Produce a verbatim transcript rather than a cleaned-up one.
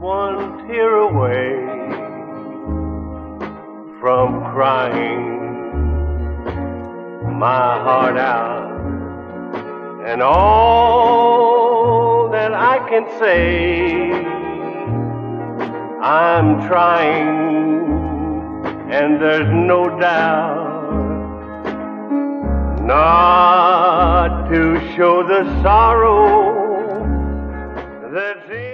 one tear away from crying my heart out, and all that I can say, I'm trying, and there's no doubt not to show the sorrow that's in